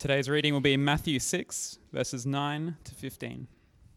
Today's reading will be in Matthew 6, verses 9 to 15.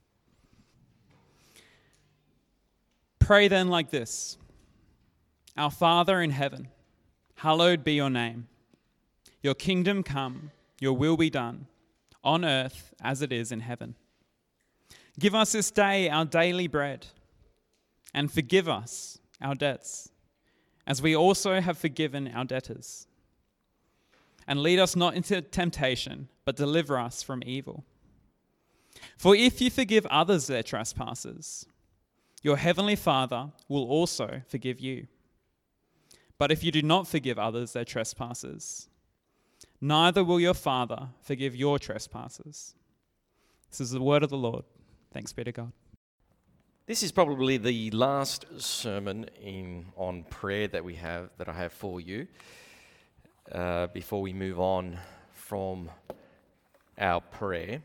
Pray then like this: Our Father in heaven, hallowed be your name. Your kingdom come, your will be done, on earth as it is in heaven. Give us this day our daily bread, and forgive us our debts, as we also have forgiven our debtors. And lead us not into temptation, but deliver us from evil. For if you forgive others their trespasses, your heavenly Father will also forgive you. But if you do not forgive others their trespasses, neither will your Father forgive your trespasses. This is the word of the Lord. Thanks be to God. This is probably the last sermon on prayer that I have for you before we move on from our prayer.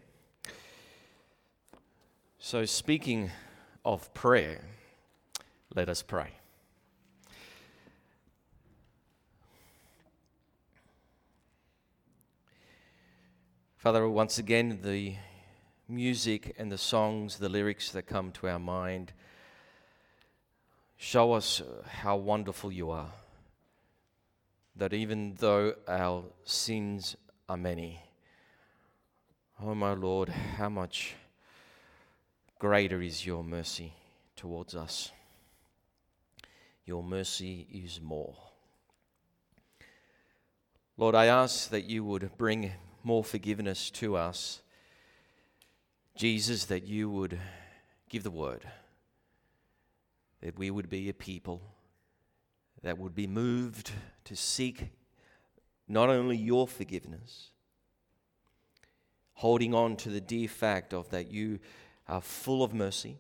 So speaking of prayer, let us pray. Father, once again, the music and the songs, the lyrics that come to our mind, show us how wonderful you are. That even though our sins are many, oh my Lord, how much greater is your mercy towards us. Your mercy is more. Lord, I ask that you would bring more forgiveness to us. Jesus, that you would give the word, that we would be a people that would be moved to seek not only your forgiveness, holding on to the dear fact of that you are full of mercy,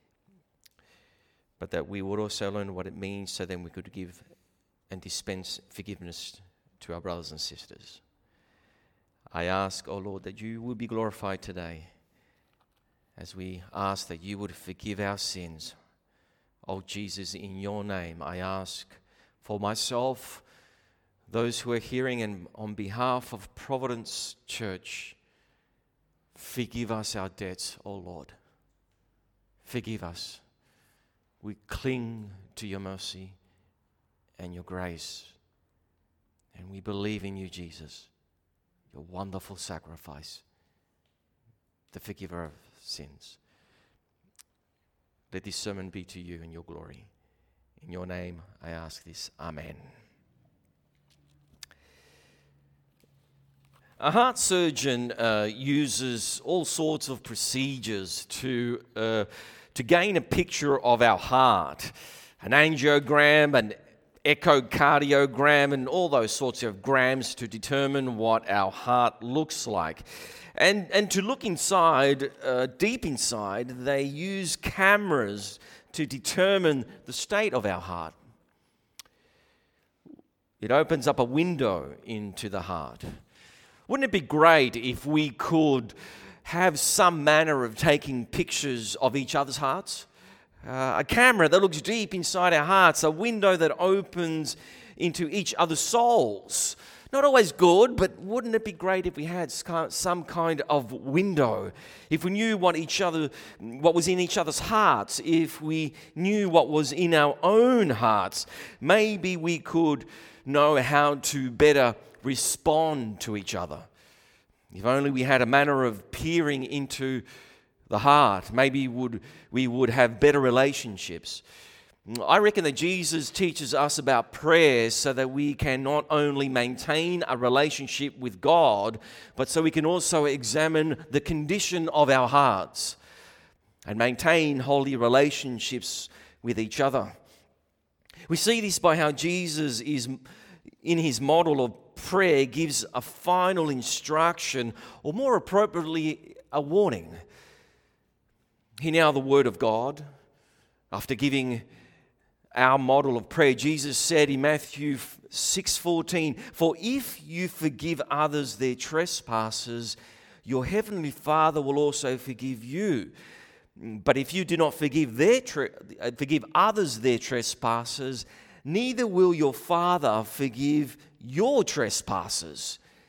but that we would also learn what it means so then we could give and dispense forgiveness to our brothers and sisters. I ask, oh Lord, that you would be glorified today as we ask that you would forgive our sins. Oh Jesus, in your name, I ask for myself, those who are hearing, and on behalf of Providence Church, forgive us our debts, oh Lord. Forgive us. We cling to your mercy and your grace, and we believe in you, Jesus, your wonderful sacrifice, the forgiver of sins. Let this sermon be to you in your glory. In your name I ask this. Amen. A heart surgeon uses all sorts of procedures to gain a picture of our heart. An angiogram, an echocardiogram, and all those sorts of grams to determine what our heart looks like. And to look inside, deep inside, they use cameras to determine the state of our heart. It opens up a window into the heart. Wouldn't it be great if we could have some manner of taking pictures of each other's hearts? A camera that looks deep inside our hearts, a window that opens into each other's souls. Not always good, but wouldn't it be great if we had some kind of window? If we knew what was in each other's hearts, if we knew what was in our own hearts, maybe we could know how to better respond to each other. If only we had a manner of peering into the heart, maybe we would have better relationships. I reckon that Jesus teaches us about prayer so that we can not only maintain a relationship with God, but so we can also examine the condition of our hearts and maintain holy relationships with each other. We see this by how Jesus is, in his model of prayer, gives a final instruction, or more appropriately, a warning. Hear now the word of God. After giving our model of prayer, Jesus said in Matthew 6:14, "For if you forgive others their trespasses, your heavenly Father will also forgive you. But if you do not forgive others their trespasses, neither will your Father forgive your trespasses."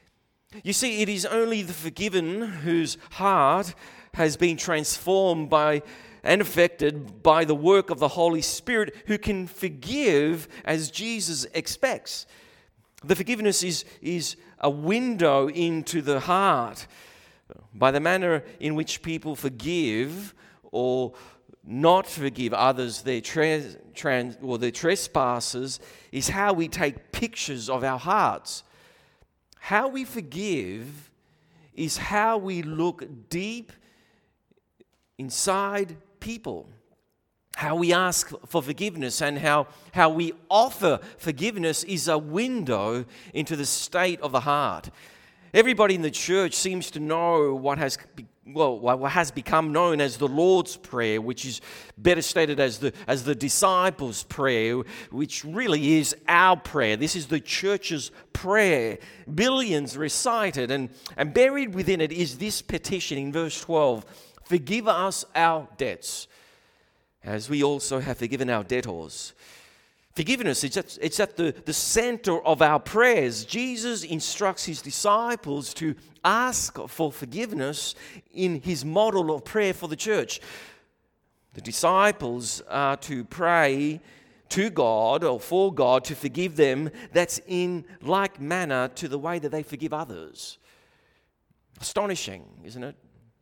You see, it is only the forgiven whose heart has been transformed by and affected by the work of the Holy Spirit who can forgive as Jesus expects. The forgiveness is a window into the heart. By the manner in which people forgive or not forgive others their trespasses is how we take pictures of our hearts. How we forgive is how we look deep inside people. How we ask for forgiveness and how we offer forgiveness is a window into the state of the heart. Everybody in the church seems to know what has become known as the Lord's Prayer, which is better stated as the disciples' prayer, which really is our prayer. This is the church's prayer. Billions recited, and buried within it is this petition in verse 12: forgive us our debts, as we also have forgiven our debtors. Forgiveness, it's at the center of our prayers. Jesus instructs his disciples to ask for forgiveness in his model of prayer for the church. The disciples are to pray to God or for God to forgive them. That's in like manner to the way that they forgive others. Astonishing, isn't it?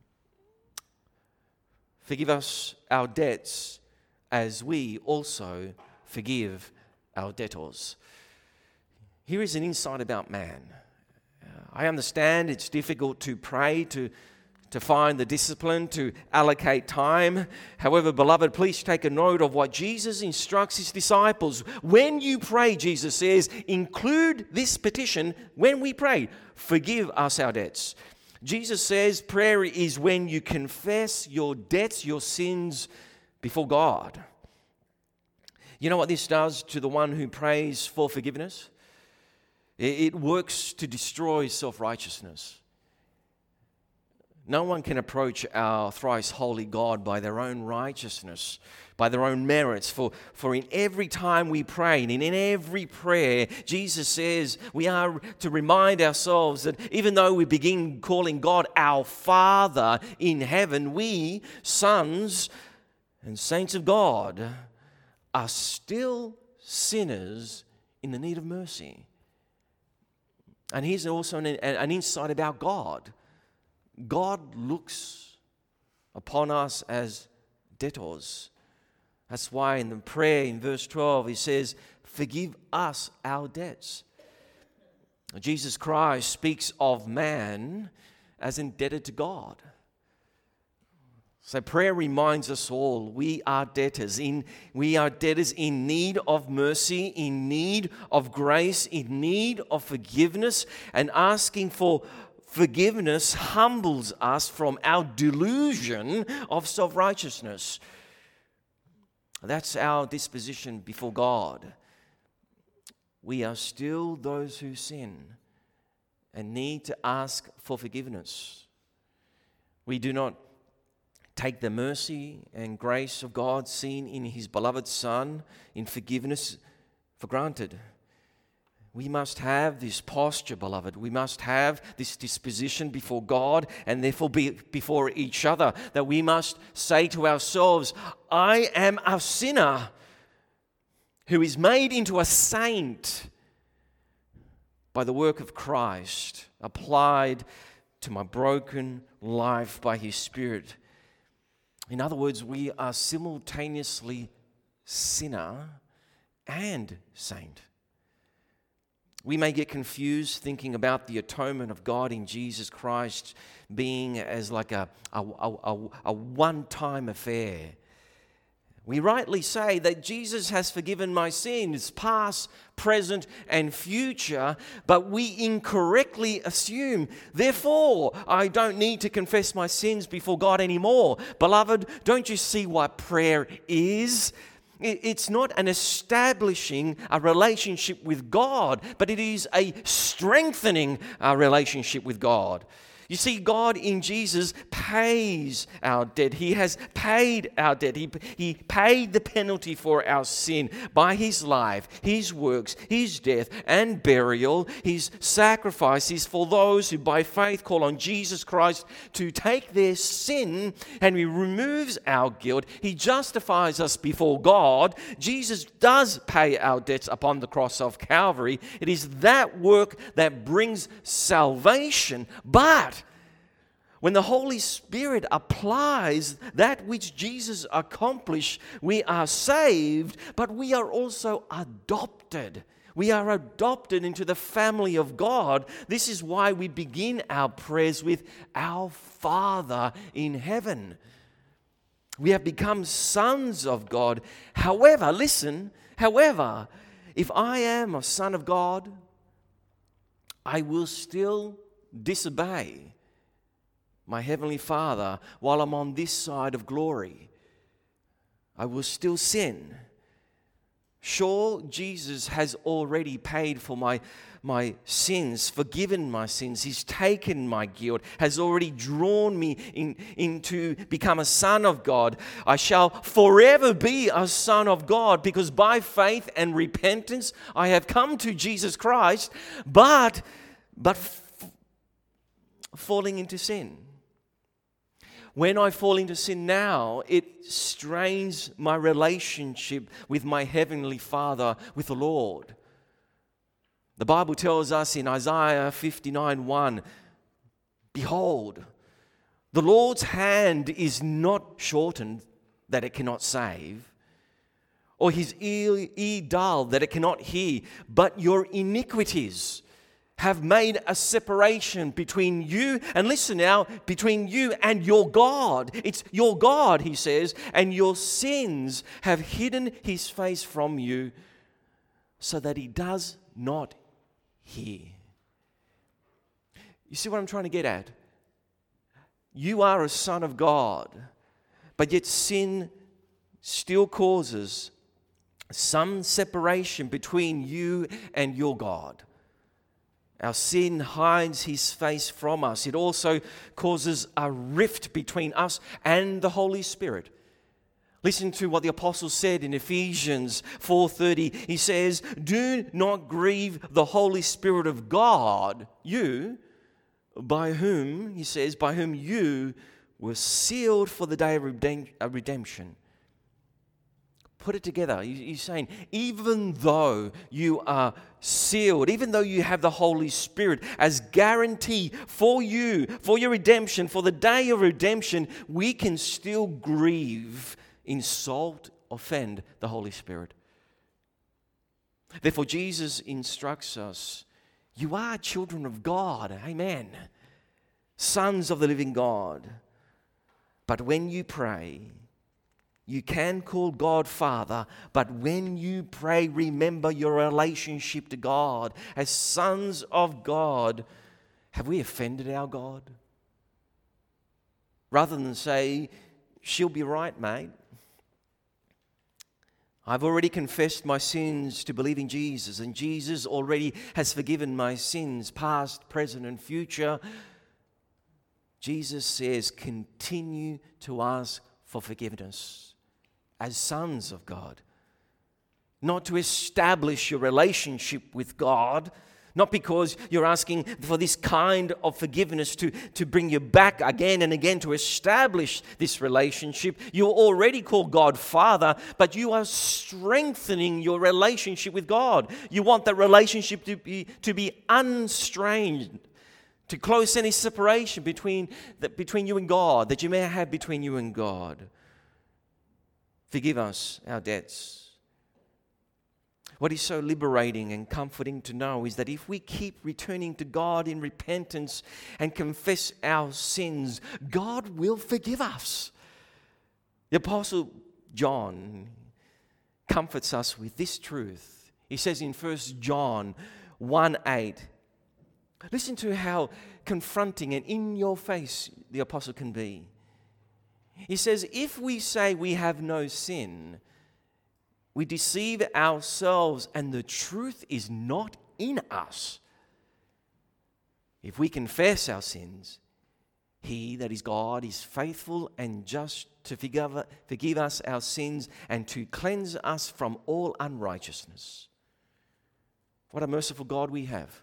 Forgive us our debts as we also forgive our debtors. Here is an insight about man. I understand it's difficult to pray, to find the discipline, to allocate time. However, beloved, please take a note of what Jesus instructs his disciples. When you pray, Jesus says, include this petition when we pray: forgive us our debts. Jesus says prayer is when you confess your debts, your sins before God. You know what this does to the one who prays for forgiveness? It works to destroy self-righteousness. No one can approach our thrice holy God by their own righteousness, by their own merits. For in every time we pray, and in every prayer, Jesus says we are to remind ourselves that even though we begin calling God our Father in heaven, we, sons and saints of God, are still sinners in the need of mercy. And here's also an insight about God. God looks upon us as debtors. That's why in the prayer in verse 12 he says, forgive us our debts. Jesus Christ speaks of man as indebted to God. So prayer reminds us all we are debtors. We are debtors in need of mercy, in need of grace, in need of forgiveness. And asking for forgiveness humbles us from our delusion of self-righteousness. That's our disposition before God. We are still those who sin and need to ask for forgiveness. We do not take the mercy and grace of God seen in his beloved Son in forgiveness for granted. We must have this posture, beloved. We must have this disposition before God and therefore before each other, that we must say to ourselves, I am a sinner who is made into a saint by the work of Christ, applied to my broken life by his Spirit. In other words, we are simultaneously sinner and saint. We may get confused thinking about the atonement of God in Jesus Christ being as like a one-time affair. We rightly say that Jesus has forgiven my sins, past, present, and future, but we incorrectly assume, therefore, I don't need to confess my sins before God anymore. Beloved, don't you see what prayer is? It's not an establishing a relationship with God, but it is a strengthening our relationship with God. You see, God in Jesus pays our debt. He has paid our debt. He paid the penalty for our sin by His life, His works, His death and burial. His sacrifice is for those who by faith call on Jesus Christ to take their sin, and He removes our guilt. He justifies us before God. Jesus does pay our debts upon the cross of Calvary. It is that work that brings salvation. But when the Holy Spirit applies that which Jesus accomplished, we are saved, but we are also adopted. We are adopted into the family of God. This is why we begin our prayers with our Father in heaven. We have become sons of God. However, listen, if I am a son of God, I will still disobey my Heavenly Father while I'm on this side of glory. I will still sin. Sure, Jesus has already paid for my sins, forgiven my sins. He's taken my guilt, has already drawn me into become a son of God. I shall forever be a son of God because by faith and repentance I have come to Jesus Christ, but falling into sin. When I fall into sin now, it strains my relationship with my Heavenly Father, with the Lord. The Bible tells us in Isaiah 59:1, "Behold, the Lord's hand is not shortened that it cannot save, or His ear dull that it cannot hear, but your iniquities have made a separation between you," and listen now, between you and your God. It's your God, He says, "and your sins have hidden His face from you so that He does not hear." You see what I'm trying to get at? You are a son of God, but yet sin still causes some separation between you and your God. Our sin hides His face from us. It also causes a rift between us and the Holy Spirit. Listen to what the apostle said in Ephesians 4:30. He says, "Do not grieve the Holy Spirit of God, you, by whom," he says, "by whom you were sealed for the day of redemption." Put it together. He's saying, even though you are sealed, even though you have the Holy Spirit as guarantee for you, for your redemption, for the day of redemption, we can still grieve, insult, offend the Holy Spirit. Therefore, Jesus instructs us, you are children of God, amen, sons of the living God. But when you pray, you can call God Father, but when you pray, remember your relationship to God. As sons of God, have we offended our God? Rather than say, "She'll be right, mate. I've already confessed my sins to believe in Jesus, and Jesus already has forgiven my sins, past, present, and future." Jesus says, continue to ask for forgiveness as sons of God. Not to establish your relationship with God, not because you're asking for this kind of forgiveness to bring you back again and again to establish this relationship. You already call God Father, but you are strengthening your relationship with God. You want that relationship to be unstrained, to close any separation between you and God that you may have between you and God. Forgive us our debts. What is so liberating and comforting to know is that if we keep returning to God in repentance and confess our sins, God will forgive us. The Apostle John comforts us with this truth. He says in 1 John 1:8, listen to how confronting and in your face the apostle can be. He says, if we say we have no sin, we deceive ourselves and the truth is not in us. If we confess our sins, He, that is God, is faithful and just to forgive us our sins and to cleanse us from all unrighteousness. What a merciful God we have.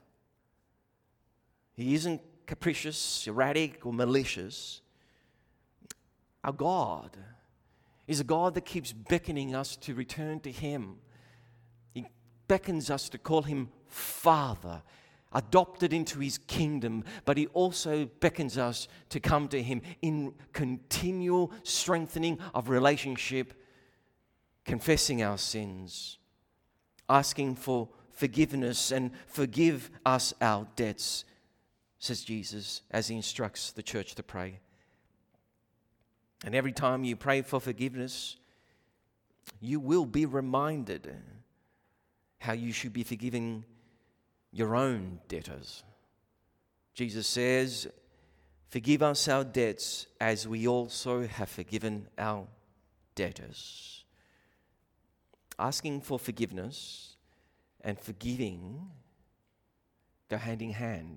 He isn't capricious, erratic, or malicious. Our God is a God that keeps beckoning us to return to Him. He beckons us to call Him Father, adopted into His kingdom, but He also beckons us to come to Him in continual strengthening of relationship, confessing our sins, asking for forgiveness and forgive us our debts, says Jesus, as He instructs the church to pray. And every time you pray for forgiveness, you will be reminded how you should be forgiving your own debtors. Jesus says, "Forgive us our debts as we also have forgiven our debtors." Asking for forgiveness and forgiving go hand in hand.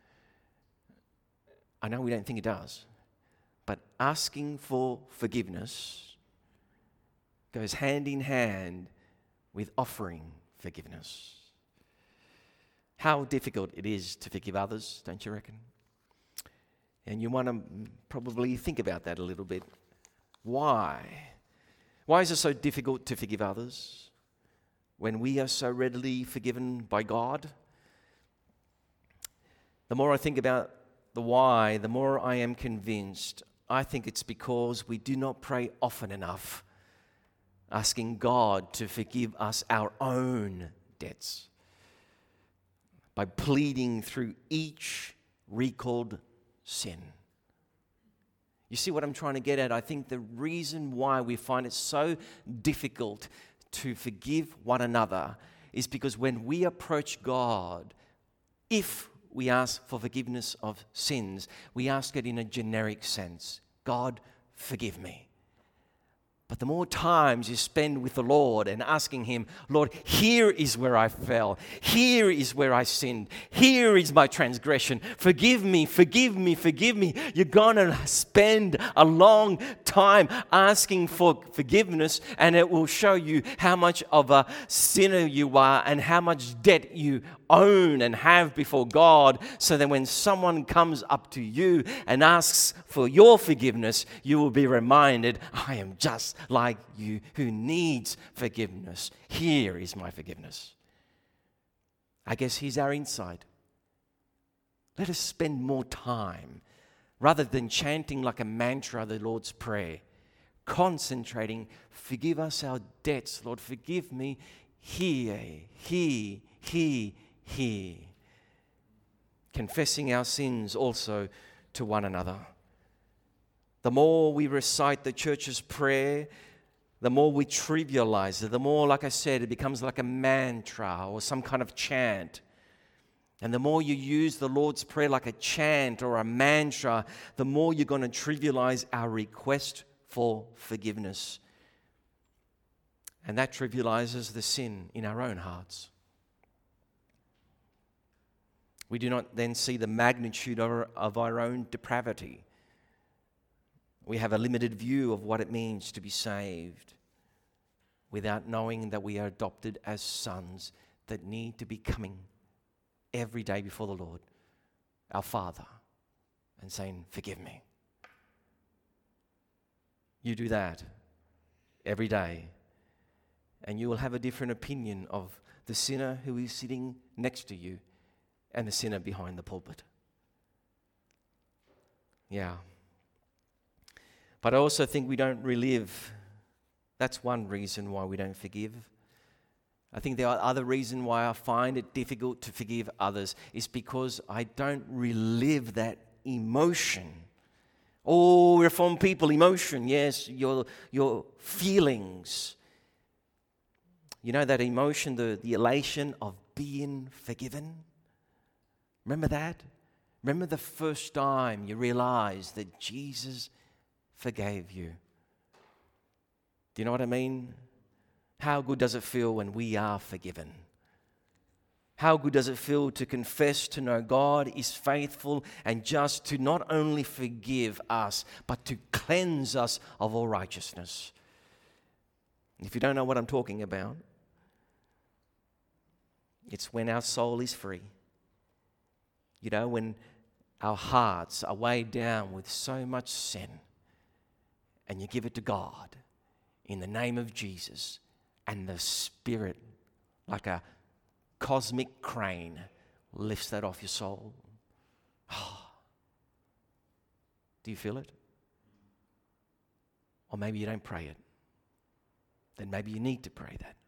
I know we don't think it does, but asking for forgiveness goes hand in hand with offering forgiveness. How difficult it is to forgive others, don't you reckon? And you want to probably think about that a little bit. Why? Why is it so difficult to forgive others when we are so readily forgiven by God? The more I think about the why, the more I am convinced I think it's because we do not pray often enough, asking God to forgive us our own debts by pleading through each recalled sin. You see what I'm trying to get at? I think the reason why we find it so difficult to forgive one another is because when we approach God, if we ask for forgiveness of sins, we ask it in a generic sense. God, forgive me. But the more times you spend with the Lord and asking Him, Lord, here is where I fell. Here is where I sinned. Here is my transgression. Forgive me, forgive me, forgive me. You're going to spend a long time asking for forgiveness, and it will show you how much of a sinner you are and how much debt you own and have before God, so that when someone comes up to you and asks for your forgiveness, you will be reminded, I am just like you who needs forgiveness. Here is my forgiveness. I guess here's our insight. Let us spend more time, rather than chanting like a mantra the Lord's Prayer, concentrating, forgive us our debts, Lord, forgive me, here, confessing our sins also to one another. The more we recite the church's prayer, the more we trivialize it, the more, like I said, it becomes like a mantra or some kind of chant. And the more you use the Lord's Prayer like a chant or a mantra, the more you're going to trivialize our request for forgiveness. And that trivializes the sin in our own hearts. We do not then see the magnitude of our own depravity. We have a limited view of what it means to be saved without knowing that we are adopted as sons that need to be coming every day before the Lord, our Father, and saying, forgive me. You do that every day, and you will have a different opinion of the sinner who is sitting next to you and the sinner behind the pulpit. Yeah. But I also think we don't relive. That's one reason why we don't forgive. I think the other reason why I find it difficult to forgive others is because I don't relive that emotion. Oh, Reformed people, emotion, yes, your feelings. You know that emotion, the elation of being forgiven? Remember that? Remember the first time you realized that Jesus forgave you. Do you know what I mean? How good does it feel when we are forgiven? How good does it feel to confess, to know God is faithful and just to not only forgive us, but to cleanse us of all righteousness. If you don't know what I'm talking about, it's when our soul is free. You know, when our hearts are weighed down with so much sin, and you give it to God in the name of Jesus, and the Spirit, like a cosmic crane, lifts that off your soul. Oh. Do you feel it? Or maybe you don't pray it. Then maybe you need to pray that.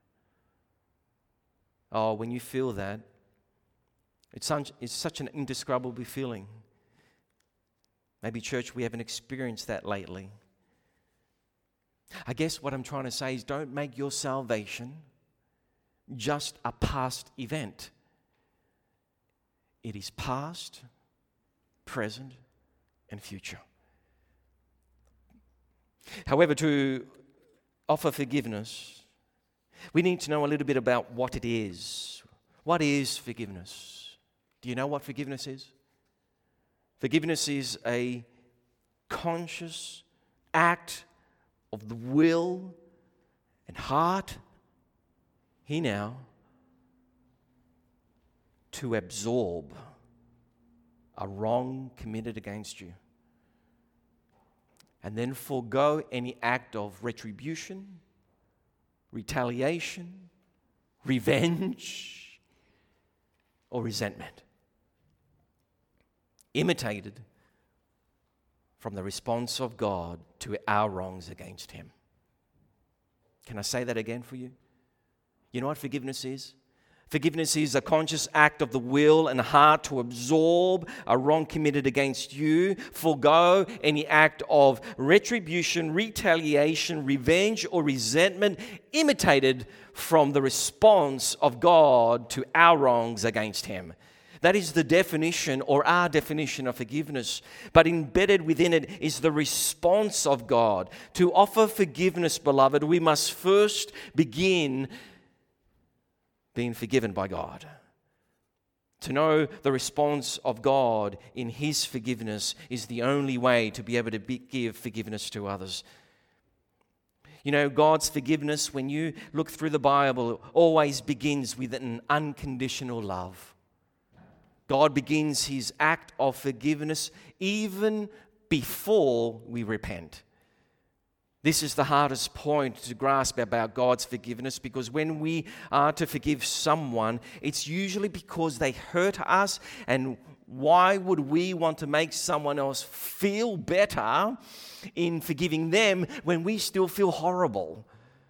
Oh, when you feel that, it's such an indescribable feeling. Maybe, church, we haven't experienced that lately. I guess what I'm trying to say is don't make your salvation just a past event. It is past, present, and future. However, to offer forgiveness, we need to know a little bit about what it is. What is forgiveness? Do you know what forgiveness is? Forgiveness is a conscious act of the will and heart, here now, to absorb a wrong committed against you, and then forego any act of retribution, retaliation, revenge, or resentment, imitated from the response of God to our wrongs against Him. Can I say that again for you? You know what forgiveness is? Forgiveness is a conscious act of the will and heart to absorb a wrong committed against you, forego any act of retribution, retaliation, revenge, or resentment imitated from the response of God to our wrongs against Him. That is the definition, or our definition, of forgiveness. But embedded within it is the response of God. To offer forgiveness, beloved, we must first begin being forgiven by God. To know the response of God in His forgiveness is the only way to be able to give forgiveness to others. You know, God's forgiveness, when you look through the Bible, always begins with an unconditional love. God begins His act of forgiveness even before we repent. This is the hardest point to grasp about God's forgiveness, because when we are to forgive someone, it's usually because they hurt us, and why would we want to make someone else feel better in forgiving them when we still feel horrible?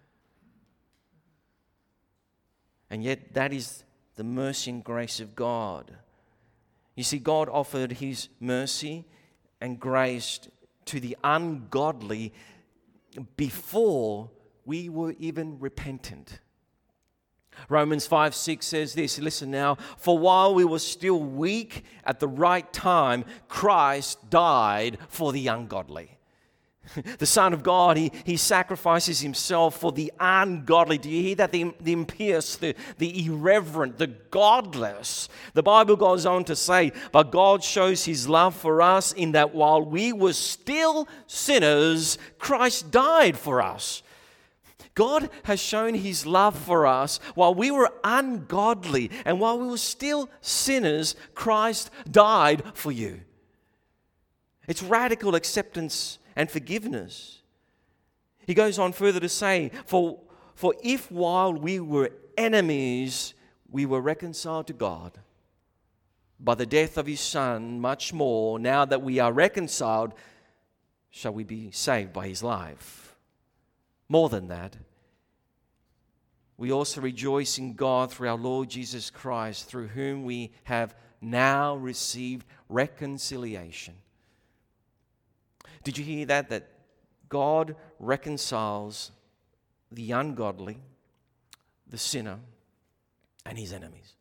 And yet that is the mercy and grace of God. You see, God offered His mercy and grace to the ungodly before we were even repentant. Romans 5:6 says this, listen now, for while we were still weak, at the right time, Christ died for the ungodly. The Son of God, he sacrifices Himself for the ungodly. Do you hear that? The impious, the irreverent, the godless. The Bible goes on to say, but God shows His love for us in that while we were still sinners, Christ died for us. God has shown His love for us while we were ungodly, and while we were still sinners, Christ died for you. It's radical acceptance and forgiveness. He goes on further to say, for if while we were enemies, we were reconciled to God by the death of His Son, much more, now that we are reconciled, shall we be saved by His life. More than that, we also rejoice in God through our Lord Jesus Christ, through whom we have now received reconciliation. Did you hear that? That God reconciles the ungodly, the sinner, and his enemies.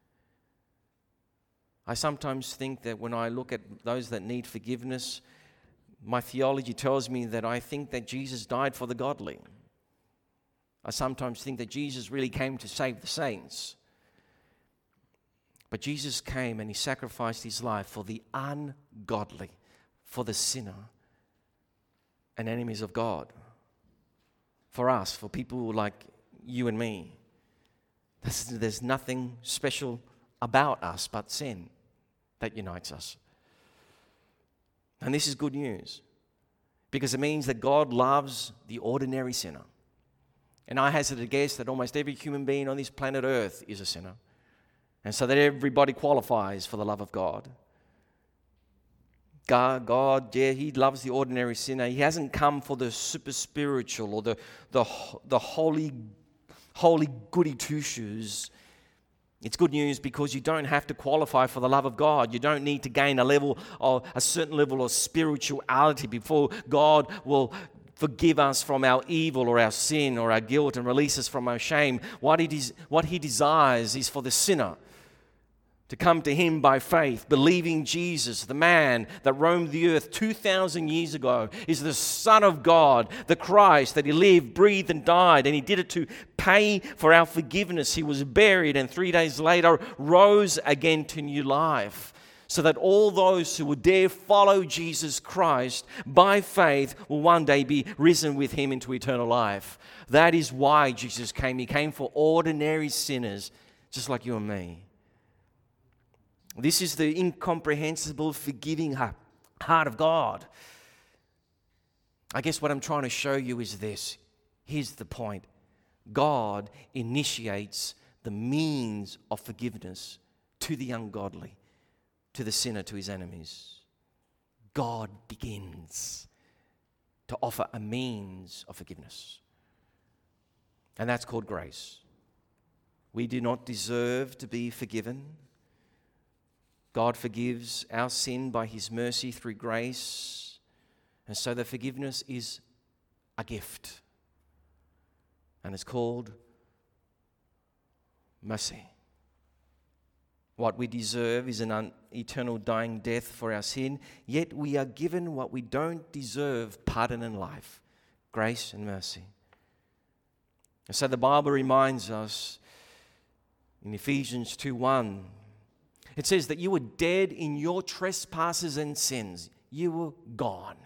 I sometimes think that when I look at those that need forgiveness, my theology tells me that I think that Jesus died for the godly. I sometimes think that Jesus really came to save the saints. But Jesus came and he sacrificed his life for the ungodly, for the sinner, and enemies of God. For us, for people like you and me. There's nothing special about us but sin that unites us. And this is good news, because it means that God loves the ordinary sinner. And I hazard a guess that almost every human being on this planet Earth is a sinner. And so that everybody qualifies for the love of God. God, he loves the ordinary sinner. He hasn't come for the super spiritual or the holy goody two-shoes. It's good news because you don't have to qualify for the love of God. You don't need to gain a certain level of spirituality before God will forgive us from our evil or our sin or our guilt and release us from our shame. What he desires is for the sinner to come to him by faith, believing Jesus, the man that roamed the earth 2,000 years ago, is the Son of God, the Christ, that he lived, breathed, and died, and he did it to pay for our forgiveness. He was buried, and 3 days later rose again to new life, so that all those who would dare follow Jesus Christ by faith will one day be risen with him into eternal life. That is why Jesus came. He came for ordinary sinners, just like you and me. This is the incomprehensible, forgiving heart of God. I guess what I'm trying to show you is this. Here's the point. God initiates the means of forgiveness to the ungodly, to the sinner, to his enemies. God begins to offer a means of forgiveness. And that's called grace. We do not deserve to be forgiven. God forgives our sin by his mercy through grace. And so the forgiveness is a gift. And it's called mercy. What we deserve is an eternal dying death for our sin, yet we are given what we don't deserve, pardon and life, grace and mercy. And so the Bible reminds us in Ephesians 2:1, it says that you were dead in your trespasses and sins. You were gone,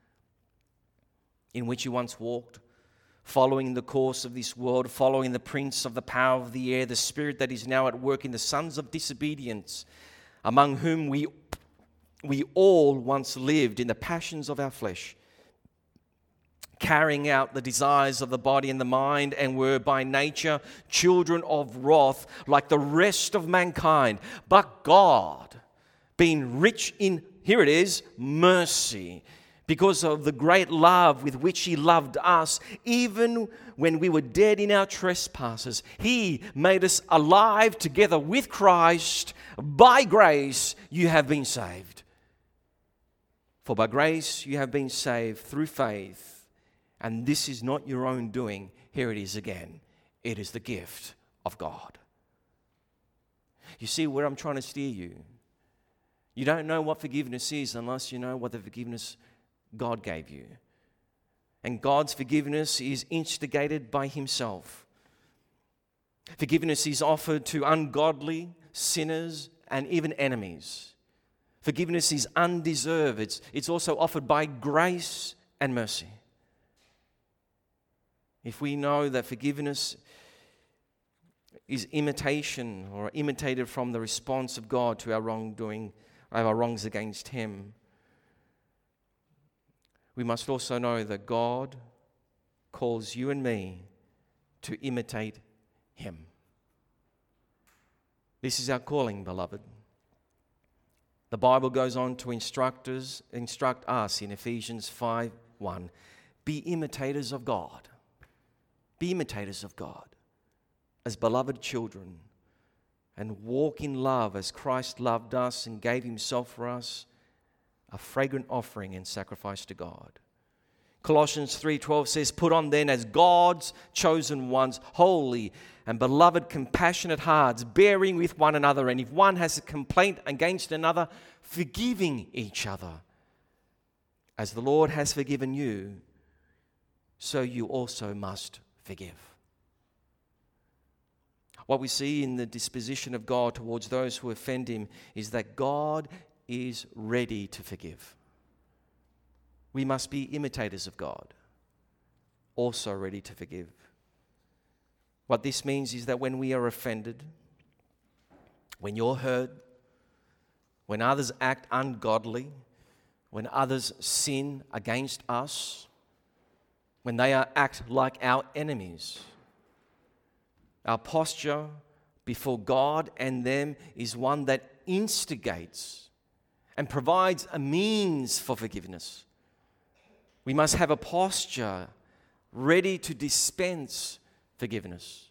in which you once walked, following the course of this world, following the prince of the power of the air, the spirit that is now at work in the sons of disobedience, among whom we all once lived in the passions of our flesh, carrying out the desires of the body and the mind, and were by nature children of wrath like the rest of mankind. But God, being rich in, here it is, mercy, because of the great love with which he loved us, even when we were dead in our trespasses, he made us alive together with Christ. By grace you have been saved. For by grace you have been saved through faith. And this is not your own doing. Here it is again. It is the gift of God. You see where I'm trying to steer you? You don't know what forgiveness is unless you know what the forgiveness God gave you. And God's forgiveness is instigated by himself. Forgiveness is offered to ungodly, sinners, and even enemies. Forgiveness is undeserved. It's also offered by grace and mercy. If we know that forgiveness is imitation or imitated from the response of God to our wrongdoing, our wrongs against him, we must also know that God calls you and me to imitate him. This is our calling, beloved. The Bible goes on to instruct us in Ephesians 5:1. Be imitators of God. Be imitators of God as beloved children, and walk in love as Christ loved us and gave himself for us, a fragrant offering and sacrifice to God. Colossians 3:12 says, put on then as God's chosen ones, holy and beloved, compassionate hearts, bearing with one another, and if one has a complaint against another, forgiving each other. As the Lord has forgiven you, so you also must forgive. What we see in the disposition of God towards those who offend him is that God is ready to forgive. We must be imitators of God, also ready to forgive. What this means is that when we are offended, when you're hurt, when others act ungodly, when others sin against us, when they act like our enemies, our posture before God and them is one that instigates and provides a means for forgiveness. We must have a posture ready to dispense forgiveness.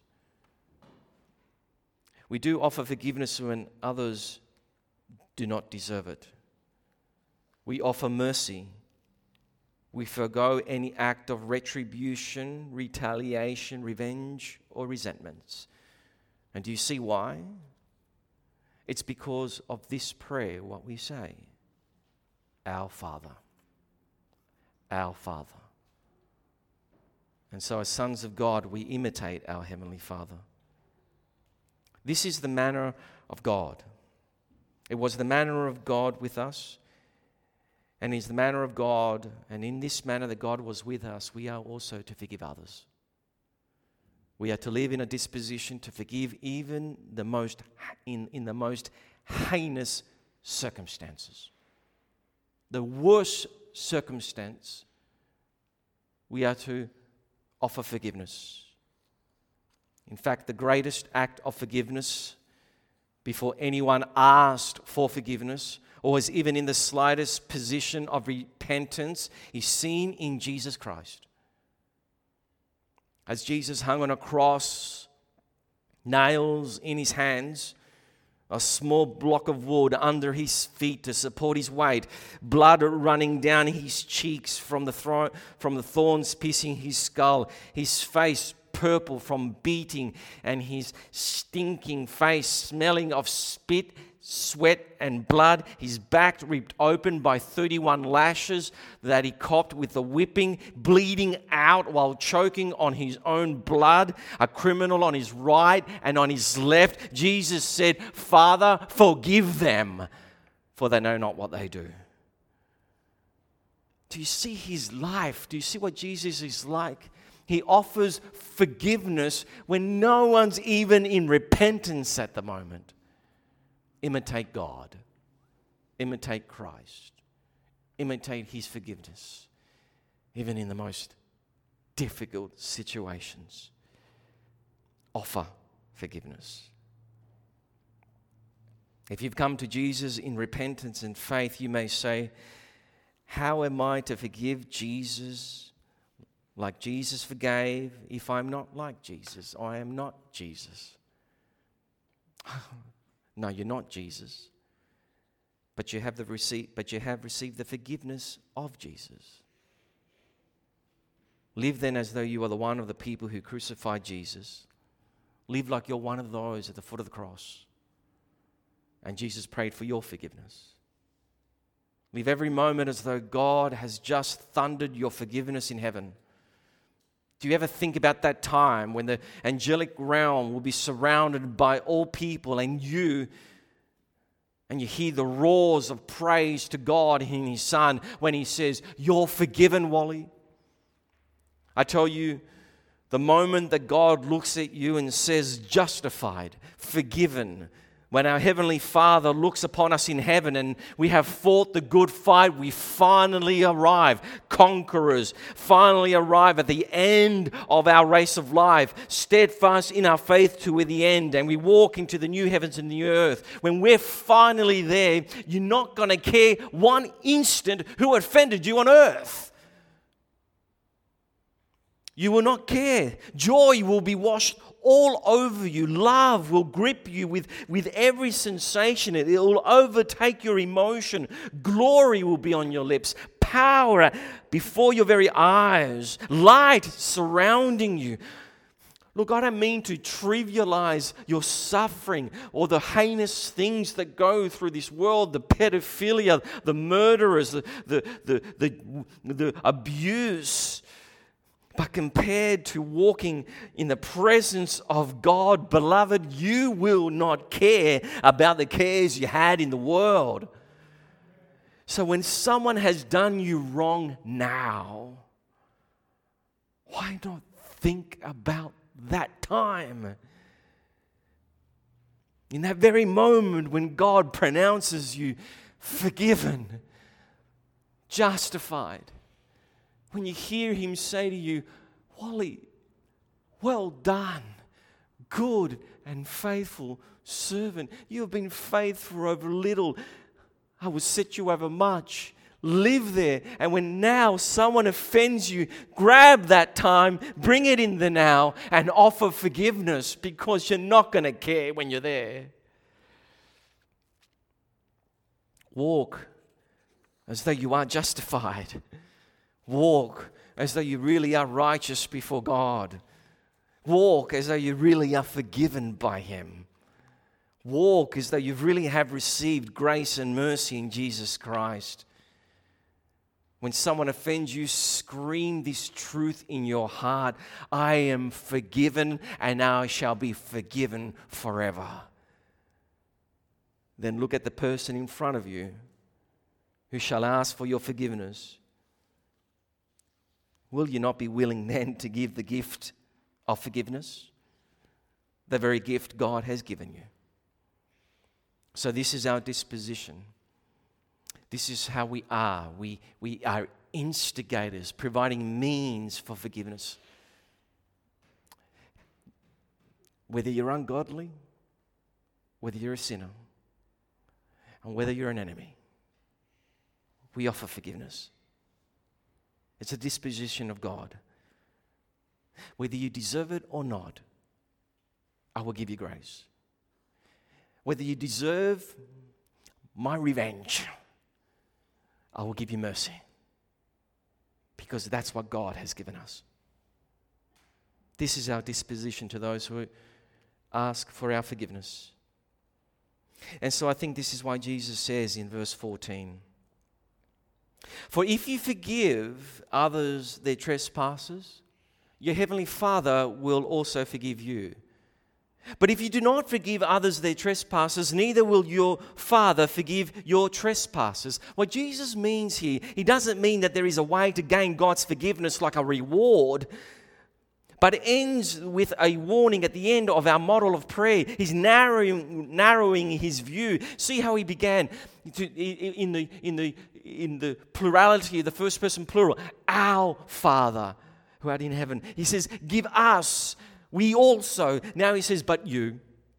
We do offer forgiveness when others do not deserve it. We offer mercy. We forgo any act of retribution, retaliation, revenge, or resentments. And do you see why? It's because of this prayer, what we say. Our Father. Our Father. And so as sons of God, we imitate our Heavenly Father. This is the manner of God. It was the manner of God with us, and is the manner of God, and in this manner that God was with us, we are also to forgive others. We are to live in a disposition to forgive even in the most heinous circumstances. The worst circumstance, we are to offer forgiveness. In fact, the greatest act of forgiveness before anyone asked for forgiveness or was even in the slightest position of repentance is seen in Jesus Christ. As Jesus hung on a cross, nails in his hands, a small block of wood under his feet to support his weight, blood running down his cheeks from the thorns piercing his skull, his face purple from beating, and his stinking face smelling of spit, sweat, and blood, his back ripped open by 31 lashes that he copped with the whipping, bleeding out while choking on his own blood, a criminal on his right and on his left. Jesus said, "Father, forgive them, for they know not what they do." Do you see his life? Do you see what Jesus is like? He offers forgiveness when no one's even in repentance at the moment. Imitate God. Imitate Christ. Imitate his forgiveness, even in the most difficult situations. Offer forgiveness. If you've come to Jesus in repentance and faith, you may say, "How am I to forgive Jesus like Jesus forgave if I'm not like Jesus? I am not Jesus." No, you're not Jesus. But you have received the forgiveness of Jesus. Live then as though you are the one of the people who crucified Jesus. Live like you're one of those at the foot of the cross. And Jesus prayed for your forgiveness. Live every moment as though God has just thundered your forgiveness in heaven. Do you ever think about that time when the angelic realm will be surrounded by all people and you hear the roars of praise to God in his Son when he says, "You're forgiven, Wally"? I tell you, the moment that God looks at you and says, "Justified, forgiven," when our Heavenly Father looks upon us in heaven and we have fought the good fight, we finally arrive, conquerors, finally arrive at the end of our race of life, steadfast in our faith to the end, and we walk into the new heavens and the earth. When we're finally there, you're not going to care one instant who offended you on earth. You will not care. Joy will be washed all over you. Love will grip you with every sensation. It will overtake your emotion. Glory will be on your lips. Power before your very eyes. Light surrounding you. Look, I don't mean to trivialize your suffering or the heinous things that go through this world, the pedophilia, the murderers, the abuse. But compared to walking in the presence of God, beloved, you will not care about the cares you had in the world. So when someone has done you wrong now, why not think about that time? In that very moment when God pronounces you forgiven, justified, when you hear Him say to you, Wally, well done, good and faithful servant. You have been faithful over little. I will set you over much. Live there. And when now someone offends you, grab that time, bring it in the now, and offer forgiveness, because you're not going to care when you're there. Walk as though you are justified. Walk as though you really are righteous before God. Walk as though you really are forgiven by Him. Walk as though you really have received grace and mercy in Jesus Christ. When someone offends you, scream this truth in your heart: I am forgiven, and I shall be forgiven forever. Then look at the person in front of you who shall ask for your forgiveness. Will you not be willing then to give the gift of forgiveness? The very gift God has given you. So this is our disposition. This is how we are. We are instigators, providing means for forgiveness. Whether you're ungodly, whether you're a sinner, and whether you're an enemy, we offer forgiveness. It's a disposition of God. Whether you deserve it or not, I will give you grace. Whether you deserve my revenge, I will give you mercy. Because that's what God has given us. This is our disposition to those who ask for our forgiveness. And so I think this is why Jesus says in verse 14, for if you forgive others their trespasses, your heavenly Father will also forgive you. But if you do not forgive others their trespasses, neither will your Father forgive your trespasses. What Jesus means here, He doesn't mean that there is a way to gain God's forgiveness like a reward, but it ends with a warning at the end of our model of prayer. He's narrowing his view. See how he began in the plurality, the first person plural, our Father who art in heaven. He says, give us, we also. Now he says, but you.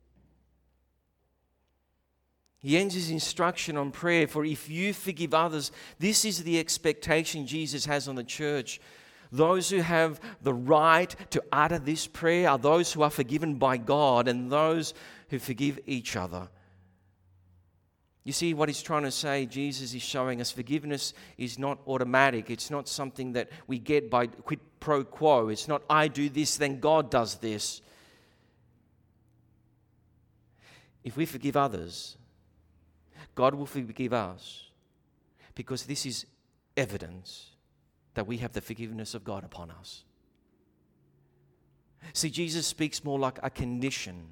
He ends his instruction on prayer, for if you forgive others, this is the expectation Jesus has on the church. Those who have the right to utter this prayer are those who are forgiven by God and those who forgive each other. You see what he's trying to say? Jesus is showing us forgiveness is not automatic. It's not something that we get by quid pro quo. It's not I do this, then God does this. If we forgive others, God will forgive us, because this is evidence that we have the forgiveness of God upon us. See, Jesus speaks more like a condition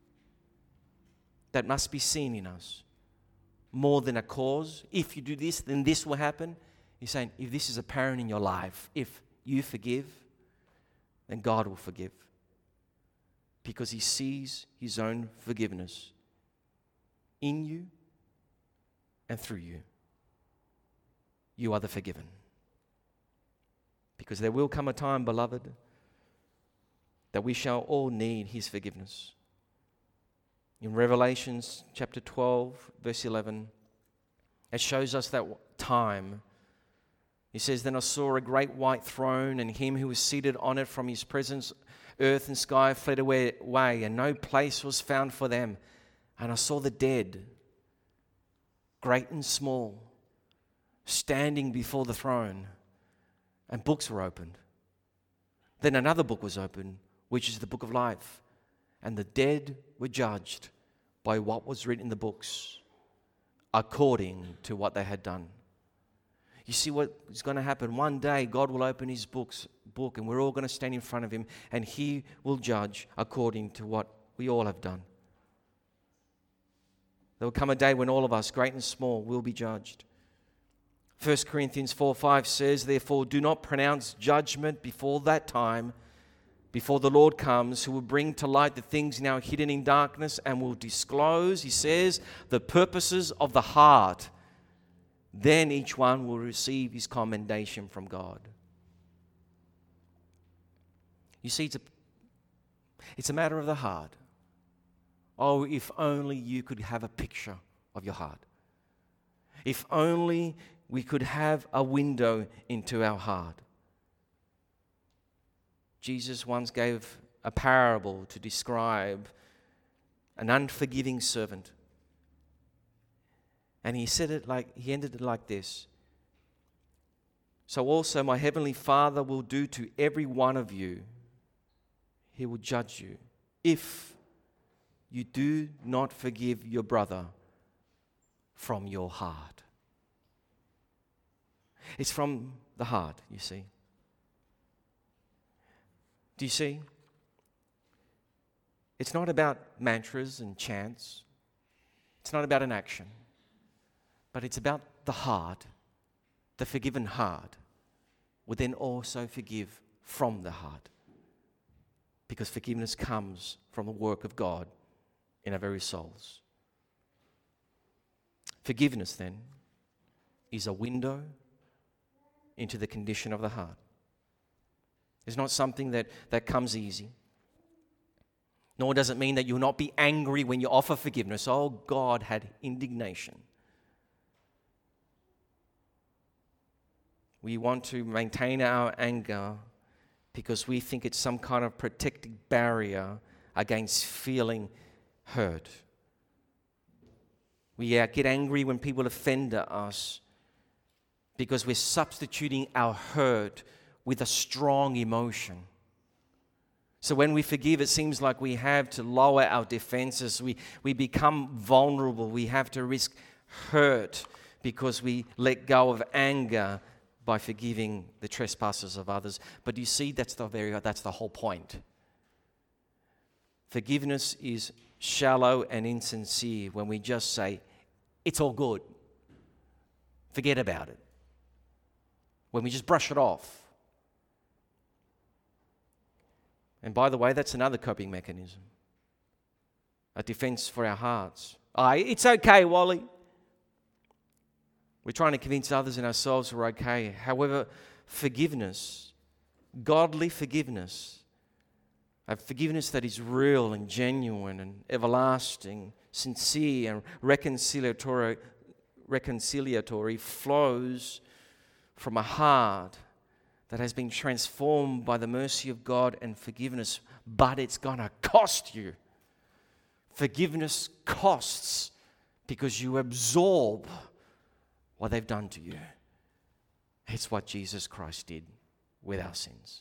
that must be seen in us, more than a cause. If you do this, then this will happen. He's saying, if this is apparent in your life, if you forgive, then God will forgive, because He sees His own forgiveness in you and through you. You are the forgiven. Because there will come a time, beloved, that we shall all need His forgiveness. In Revelation chapter 12, verse 11, it shows us that time. He says, then I saw a great white throne, and Him who was seated on it. From His presence, earth and sky fled away, and no place was found for them. And I saw the dead, great and small, standing before the throne. And books were opened. Then another book was opened, which is the book of life. And the dead were judged by what was written in the books, according to what they had done. You see what is going to happen? One day God will open His books, book, and we're all going to stand in front of him, and he will judge according to what we all have done. There will come a day when all of us, great and small, will be judged. 1 Corinthians 4:5 says, "Therefore do not pronounce judgment before that time, before the Lord comes, who will bring to light the things now hidden in darkness and will disclose," he says, "the purposes of the heart. Then each one will receive his commendation from God." You see, it's a matter of the heart. Oh, if only you could have a picture of your heart. If only we could have a window into our heart. Jesus once gave a parable to describe an unforgiving servant. And he ended it like this. "So also my heavenly Father will do to every one of you. He will judge you if you do not forgive your brother from your heart." It's from the heart, you see. Do you see? It's not about mantras and chants. It's not about an action. But it's about the heart. The forgiven heart will then also forgive from the heart. Because forgiveness comes from the work of God in our very souls. Forgiveness, then, is a window into the condition of the heart. It's not something that comes easy. Nor does it mean that you'll not be angry when you offer forgiveness. Oh, God had indignation. We want to maintain our anger because we think it's some kind of protective barrier against feeling hurt. We get angry when people offend us because we're substituting our hurt with a strong emotion. So when we forgive, it seems like we have to lower our defenses. We become vulnerable. We have to risk hurt because we let go of anger by forgiving the trespasses of others. But you see, that's the whole point. Forgiveness is shallow and insincere when we just say, it's all good. Forget about it. When we just brush it off. And by the way, that's another coping mechanism. A defense for our hearts. It's okay, Wally. We're trying to convince others and ourselves we're okay. However, forgiveness, godly forgiveness, a forgiveness that is real and genuine and everlasting, sincere and reconciliatory flows from a heart that has been transformed by the mercy of God and forgiveness, but it's going to cost you. Forgiveness costs because you absorb what they've done to you. It's what Jesus Christ did with our sins.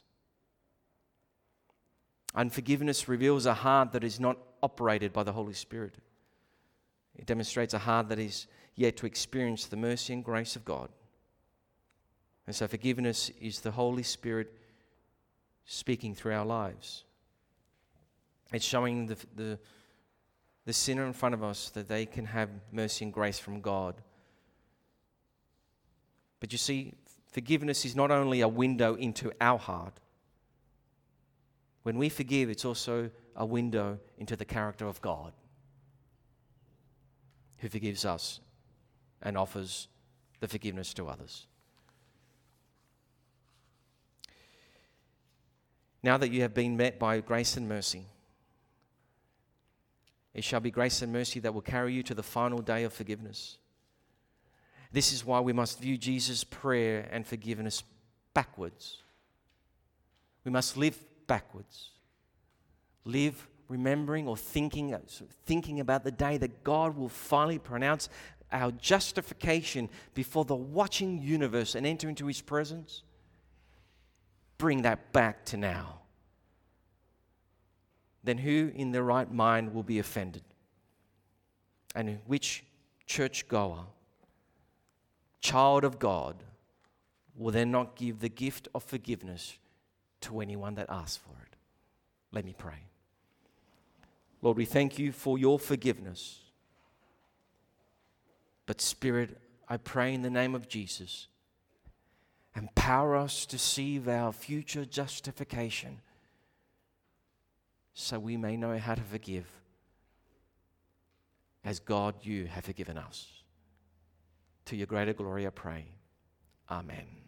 Unforgiveness reveals a heart that is not operated by the Holy Spirit. It demonstrates a heart that is yet to experience the mercy and grace of God. And so forgiveness is the Holy Spirit speaking through our lives. It's showing the sinner in front of us that they can have mercy and grace from God. But you see, forgiveness is not only a window into our heart. When we forgive, it's also a window into the character of God, who forgives us and offers the forgiveness to others. Now that you have been met by grace and mercy, it shall be grace and mercy that will carry you to the final day of forgiveness. This is why we must view Jesus' prayer and forgiveness backwards. We must live backwards. Live remembering or thinking about the day that God will finally pronounce our justification before the watching universe and enter into His presence. Bring that back to now. Then who in their right mind will be offended? And which churchgoer, child of God, will then not give the gift of forgiveness to anyone that asks for it. Let me pray. Lord, we thank you for your forgiveness. But Spirit, I pray in the name of Jesus, empower us to see our future justification so we may know how to forgive as God, you have forgiven us. To your greater glory I pray. Amen.